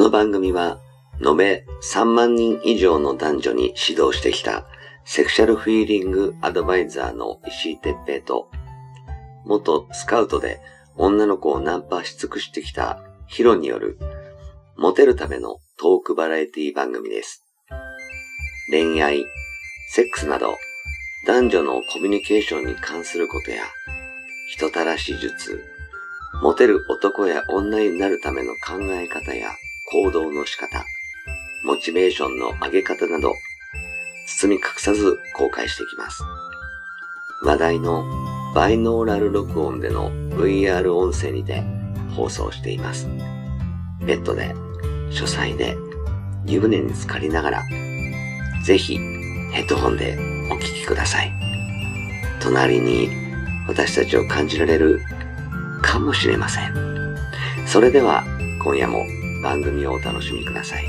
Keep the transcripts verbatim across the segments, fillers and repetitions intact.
の番組は延べさんまんにん以上の男女に指導してきたセクシャルフィーリングアドバイザーの石井哲平と、元スカウトで女の子をナンパし尽くしてきたヒロによるモテるためのトークバラエティ番組です。恋愛、セックスなど男女のコミュニケーションに関することや人たらし術、モテる男や女になるための考え方や行動の仕方、モチベーションの上げ方など包み隠さず公開していきます。話題のバイノーラル録音での ブイアール 音声にて放送しています。ベッドで、書斎で、湯船に浸かりながら、ぜひヘッドホンでお聞きください。隣に私たちを感じられるかもしれません。それでは今夜も番組をお楽しみください。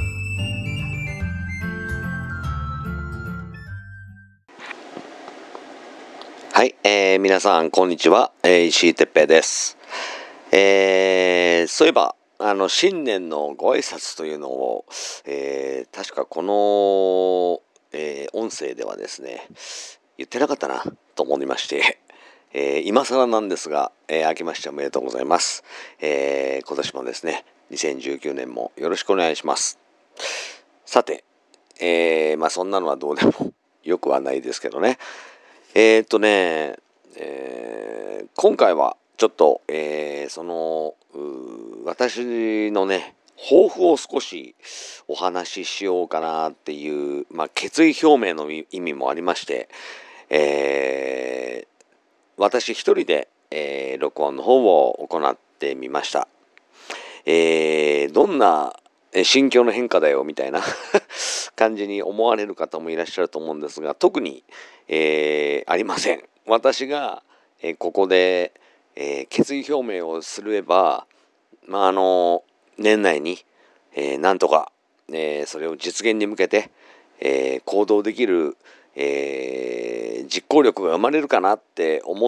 はい、えー、皆さんこんにちは、えー、石井哲平です。えー、そういえばあの新年のご挨拶というのを、えー、確かこの、えー、音声ではですね言ってなかったなと思いまして、えー、今更なんですが、えー、明けましておめでとうございます。えー、今年もですねにせんじゅうきゅうねんもよろしくお願いします。さて、えー、まあそんなのはどうでもよくはないですけどね。えー、っとね、えー、今回はちょっと、えー、その私のね抱負を少しお話ししようかなっていう、まあ、決意表明の意味もありまして、えー、私一人で、えー、録音の方を行ってみました。えー、どんな心境の変化だよみたいな感じに思われる方もいらっしゃると思うんですが、特に、えー、ありません。私が、えー、ここで、えー、決意表明をすれば、まああの年内に、えー、なんとか、えー、それを実現に向けて、えー、行動できる、えー、実行力が生まれるかなって思って、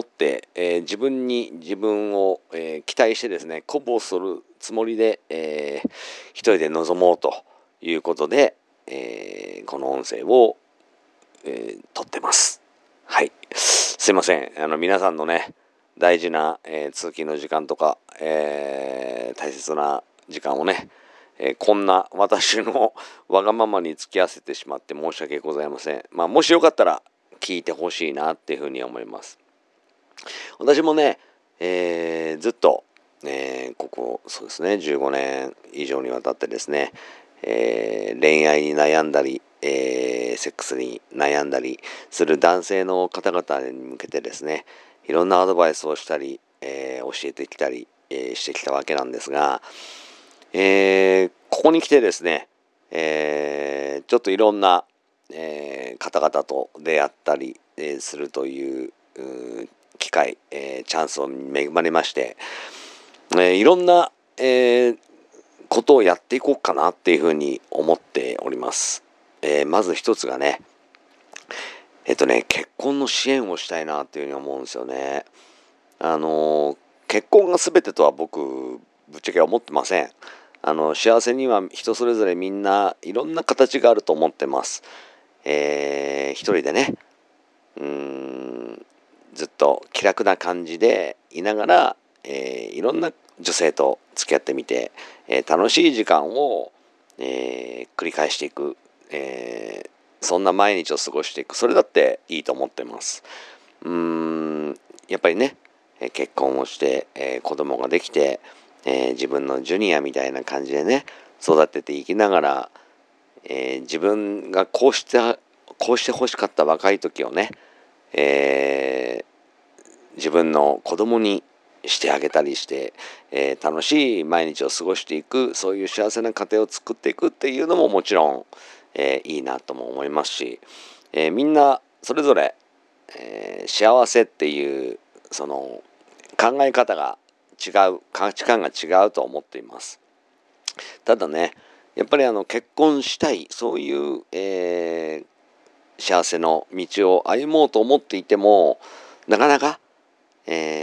えー、自分に自分を、えー、期待してですね鼓舞をするつもりで、えー、一人で臨もうということで、えー、この音声を、えー、撮ってます。はい、すいません。あの皆さんのね大事な、えー、通勤の時間とか、えー、大切な時間をね、えー、こんな私のわがままに付き合わせてしまって申し訳ございません。まあもしよかったら聞いてほしいなっていうふうに思います。私もね、えー、ずっと、えー、ここそうですねじゅうごねん以上にわたってですね、えー、恋愛に悩んだり、えー、セックスに悩んだりする男性の方々に向けてですねいろんなアドバイスをしたり、えー、教えてきたり、えー、してきたわけなんですが、えー、ここに来てですね、えー、ちょっといろんな、えー、方々と出会ったり、えー、するという、う機会、えー、チャンスを恵まれまして、えー、いろんな、えー、ことをやっていこうかなっていうふうに思っております。えー、まず一つがねえっとね結婚の支援をしたいなっていうふうに思うんですよね。あの結婚が全てとは僕ぶっちゃけ思ってません。あの幸せには人それぞれみんないろんな形があると思ってます。えー、一人でねうーんずっと気楽な感じでいながら、えー、いろんな女性と付き合ってみて、えー、楽しい時間を、えー、繰り返していく、えー、そんな毎日を過ごしていく、それだっていいと思ってます。うーんやっぱりね結婚をして、えー、子供ができて、えー、自分のジュニアみたいな感じでね育てていきながら、えー、自分がこうしてこうして欲しかった若い時をね、えー、自分の子供にしてあげたりして、えー、楽しい毎日を過ごしていく、そういう幸せな家庭を作っていくっていうのももちろん、えー、いいなとも思いますし、えー、みんなそれぞれ、えー、幸せっていうその考え方が違う、価値観が違うと思っています。ただねやっぱりあの結婚したい、そういう、えー、幸せの道を歩もうと思っていてもなかなか、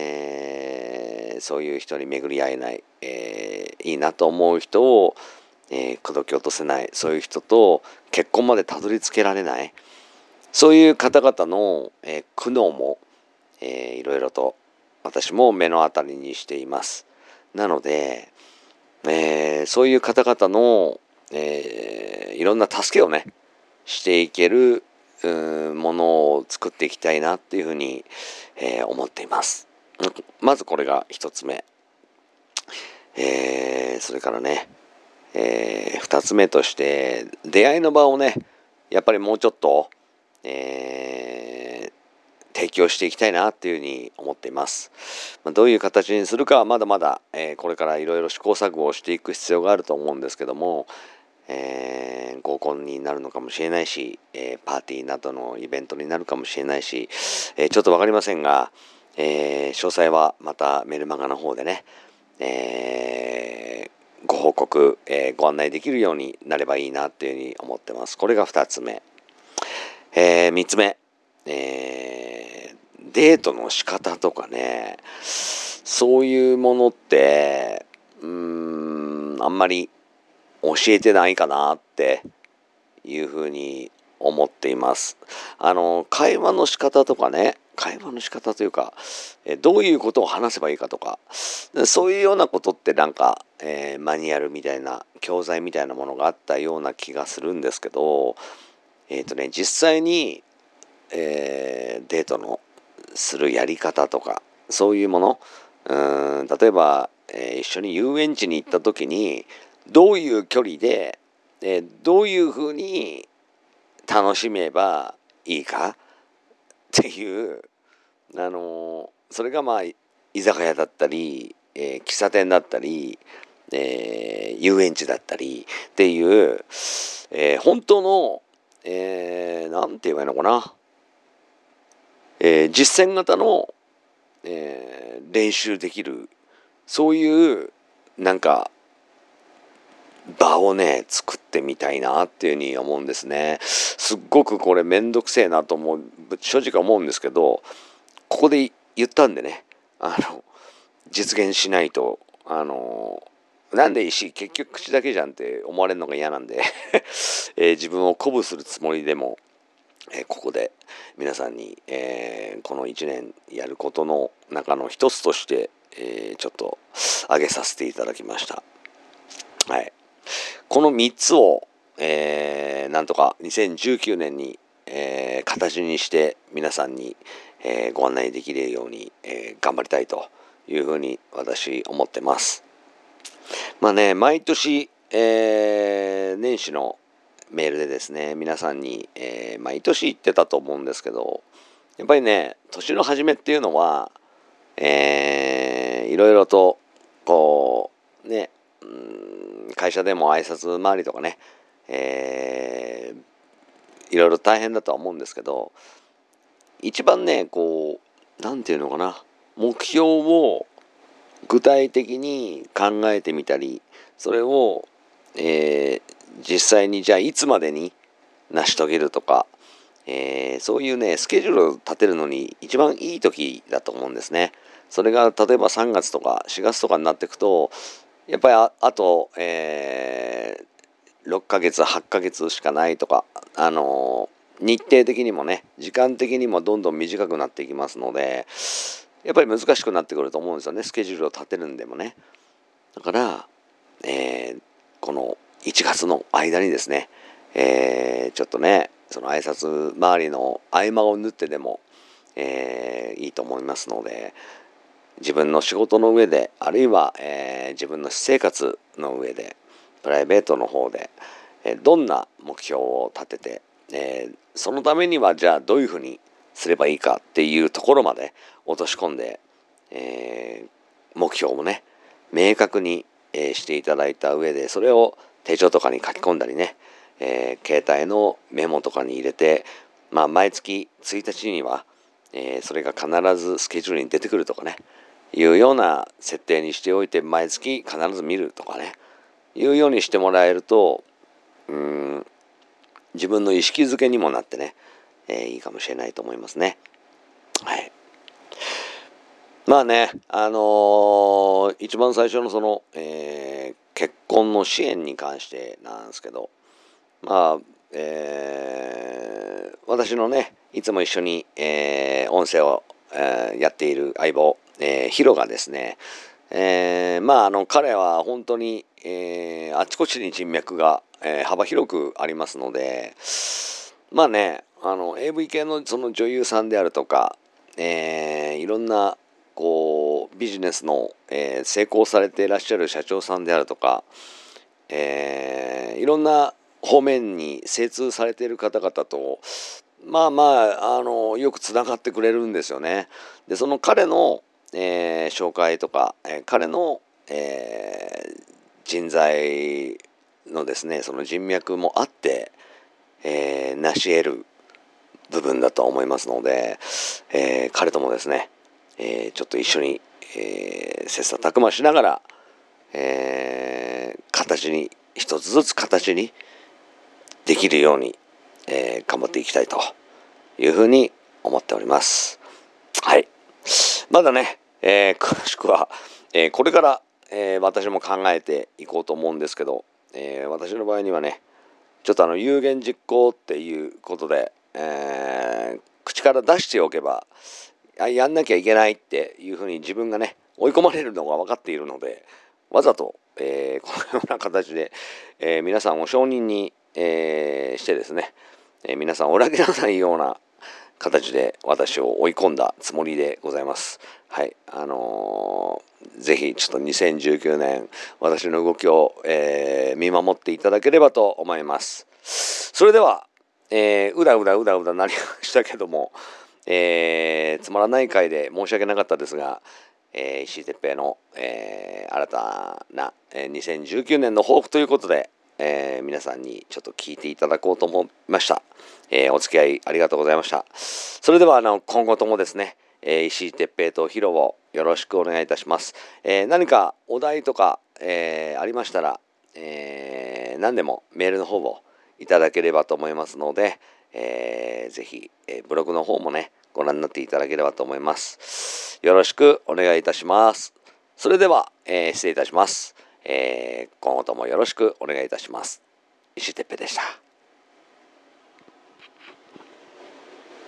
えー、そういう人に巡り合えない、えー、いいなと思う人を、 えー、口説き落とせない、そういう人と結婚までたどり着けられない、そういう方々の、えー、苦悩も、えー、いろいろと私も目の当たりにしています。なので、えー、そういう方々の、えー、いろんな助けをねしていけるものを作っていきたいなっていうふうに、えー、思っています。まずこれが一つ目、えー、それからね、えー、二つ目として出会いの場をねやっぱりもうちょっと、えー、提供していきたいなっていうふうに思っています。まあ、どういう形にするかはまだまだ、えー、これからいろいろ試行錯誤をしていく必要があると思うんですけども、えー、合コンになるのかもしれないし、えー、パーティーなどのイベントになるかもしれないし、えー、ちょっと分かりませんが、えー、詳細はまたメルマガの方でね、えー、ご報告、えー、ご案内できるようになればいいなっていうふうに思ってます。これがふたつめ、えー、みっつめ、えー、デートの仕方とかね、そういうものってうーんあんまり教えてないかなっていうふうに思っています。あの会話の仕方とかね、会話の仕方というか、えどういうことを話せばいいかとか、そういうようなことってなんか、えー、マニュアルみたいな教材みたいなものがあったような気がするんですけど、えっとね実際に、えー、デートのするやり方とかそういうもの、うーん例えば、えー、一緒に遊園地に行った時にどういう距離で、えー、どういうふうに楽しめばいいかっていう、あのーそれがまあ居酒屋だったり、えー、喫茶店だったり、えー、遊園地だったりっていう、えー、本当の、えー、なんて言えばいいのかな、えー、実践型の、えー、練習できる、そういうなんか場をね作ってみたいなっていうふうに思うんですね。すっごくこれめんどくせえなと思う、正直思うんですけど、ここで言ったんでね、あの実現しないと、あのなんで石結局口だけじゃんって思われるのが嫌なんで、えー、自分を鼓舞するつもりでも、えー、ここで皆さんに、えー、このいちねんやることの中の一つとして、えー、ちょっと挙げさせていただきました。はい、このみっつを、えー、なんとかにせんじゅうきゅうねんに、えー、形にして皆さんに、えー、ご案内できるように、えー、頑張りたいというふうに私思ってます。まあね、毎年、えー、年始のメールでですね皆さんに、えー、毎年言ってたと思うんですけど、やっぱりね年の初めっていうのは、えー、いろいろとこうね、うん会社でも挨拶回りとかね、えー、いろいろ大変だとは思うんですけど、一番ねこうなんていうのかな、目標を具体的に考えてみたり、それを、えー、実際にじゃあいつまでに成し遂げるとか、えー、そういうねスケジュールを立てるのに一番いい時だと思うんですね。それが例えばさんがつとかしがつとかになっていくと、やっぱり あ, あと、えー、ろっかげつはちかげつしかないとか、あのー、日程的にもね時間的にもどんどん短くなっていきますので、やっぱり難しくなってくると思うんですよね、スケジュールを立てるんでもね。だから、えー、このいちがつの間にですね、えー、ちょっとねその挨拶周りの合間を縫ってでも、えー、いいと思いますので、自分の仕事の上で、あるいは、えー、自分の私生活の上で、プライベートの方で、えー、どんな目標を立てて、えー、そのためにはじゃあどういうふうにすればいいかっていうところまで落とし込んで、えー、目標もね明確に、えー、していただいた上で、それを手帳とかに書き込んだりね、えー、携帯のメモとかに入れて、まあ、毎月ついたちには、えー、それが必ずスケジュールに出てくるとかねいうような設定にしておいて、毎月必ず見るとかねいうようにしてもらえると、うーん自分の意識づけにもなってね、えー、いいかもしれないと思いますね。はい。まあね、あのー、一番最初のその、えー、結婚の支援に関してなんですけど、まあ、えー、私のねいつも一緒に、えー、音声を、えー、やっている相棒、えー、ヒロがですね、えー、まああの彼は本当に、えー、あちこちに人脈が、えー、幅広くありますので、まあねあの エーブイ 系のその女優さんであるとか、えー、いろんなこうビジネスの、えー、成功されていらっしゃる社長さんであるとか、えー、いろんな方面に精通されている方々とまあまああのよくつながってくれるんですよね。でその彼の、えー、紹介とか、えー、彼の、えー、人材のですねその人脈もあって、えー、成し得る部分だと思いますので、えー、彼ともですね、えー、ちょっと一緒に、えー、切磋琢磨しながら、えー、形に一つずつ形にできるように、えー、頑張っていきたいというふうに思っております。はい。まだね、えー、詳しくは、えー、これから、えー、私も考えていこうと思うんですけど、えー、私の場合にはね、ちょっとあの有言実行っていうことで、えー、口から出しておけばやんなきゃいけないっていうふうに自分がね追い込まれるのが分かっているので、わざと、えー、このような形で、えー、皆さんを承認に、えー、してですね、えー、皆さんを裏切らないような形で私を追い込んだつもりでございます。はい、あのー、ぜひちょっとにせんじゅうきゅうねん私の動きを、えー、見守っていただければと思います。それでは、えー、うだうだうだうだなりましたけども、えー、つまらない回で申し訳なかったですが、えー、石井哲平の、えー、新たな、えー、にせんじゅうきゅうねんの抱負ということで、えー、皆さんにちょっと聞いていただこうと思いました。えー、お付き合いありがとうございました。それではあの今後ともですね、えー、石井哲平とヒロをよろしくお願いいたします。えー、何かお題とか、えー、ありましたら、えー、何でもメールの方をいただければと思いますので、えー、ぜひ、えー、ブログの方もねご覧になっていただければと思います。よろしくお願いいたします。それでは、えー、失礼いたします。えー、今後ともよろしくお願いいたします。石井哲平でした。